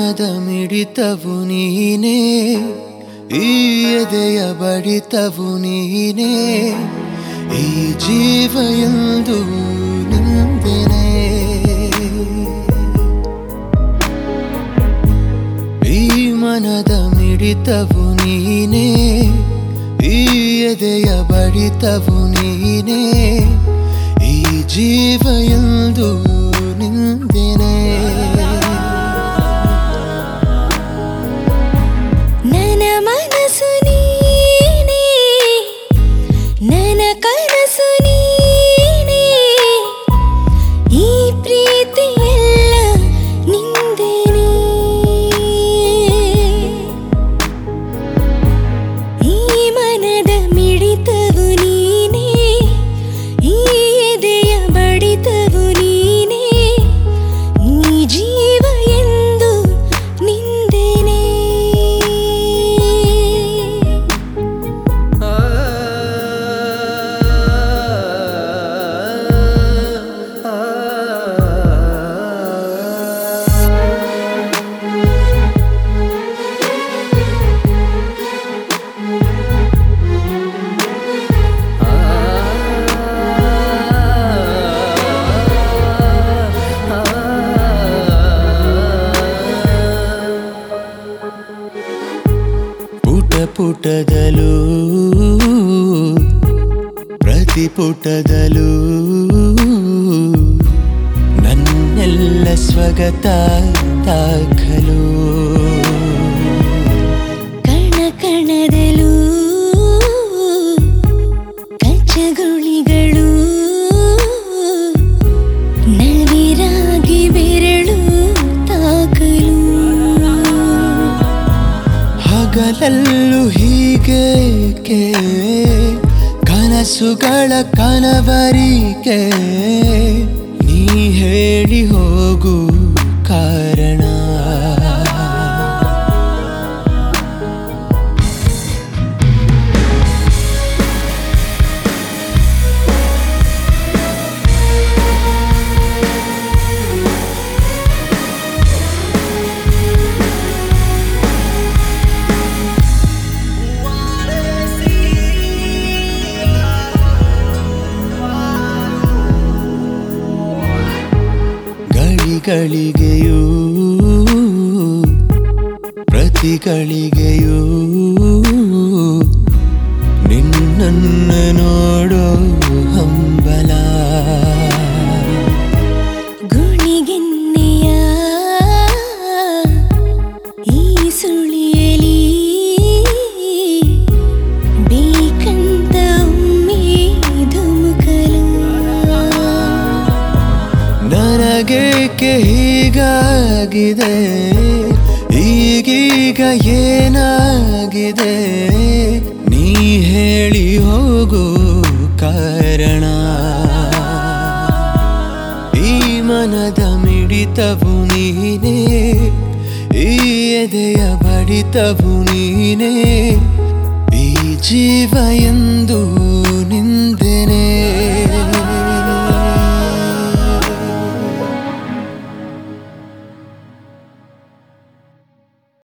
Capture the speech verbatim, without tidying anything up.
ಮನದ ಮಿಡಿತವು ನೀನೇ, ಈ ಎದೆಯ ಬಡಿತವು ನೀನೇ, ಈ ಜೀವ ಎಂದು ನಿಂದೆನೆ. ಈ ಮನದ ಮಿಡಿತವು ನೀನೇ, ಈ ಎದೆಯ ಬಡಿತವು ನೀನೇ, ಈ ಜೀವ ಎಂದು ನಿಂದೆನೆ. ನನ್ನ ಮನಸ್ಸು ನೀನೇ, ನನ್ನ ಕನಸು ನೀನೇ, ಈ ಪ್ರೀತಿ ಎಲ್ಲ ನಿಂದೇನೆ. ಈ ಮನದ ಮಿಡಿತವು ನೀನೇ, ಈ ಎದೆಯ ಬಡಿತವು ನೀನೇ, ಈ ಜೀವ ಎಂದು ನಿಂದೇನೆ. ಪುಟ ಪುಟದಲ್ಲೂ ಪ್ರತಿ ಪುಟದಲ್ಲೂ ನನ್ನೆಲ್ಲ ಸ್ವಗತ ದಾಖಲು. ಕಣ ಕಣದಲ್ಲೂ ಕಚ್ಚಗುಳಿಗಳು, ನವಿರಾಗಿ ಬೆರಳು ತಾಕಲು. ಹಗಲಲ್ಲೂ ಹೀಗೇಕೆ ಕನಸುಗಳ ಕನವರಿಕೆ, ನೀ ಹೇಳಿ ಹೋಗು ಕಾರಣ. ಗಳಿಗೆಯೂ ಪ್ರತಿ ಗಳಿಗೆಯೂ ನಿನ್ನನ್ನು ನೋಡೋ ಹಂಬಲ. ಗುಣಿಗೆನ್ನೆಯ ಈ ಸುಳಿಯಲಿ ಬೇಕಂತ ಒಮ್ಮೆ ಧುಮುಕಲು. ನನಗೇಕೆ ಹೀಗಾಗಿದೆ, ಈಗೀಗ ಏನಾಗಿದೆ, ನೀ ಹೇಳಿ ಹೋಗು ಕಾರಣ. ಈ ಮನದ ಮಿಡಿತವು ನೀನೇ, ಈ ಎದೆಯ ಬಡಿತವು ನೀನೇ, ಈ ಜೀವ ಎಂದು ನಿನ್ನ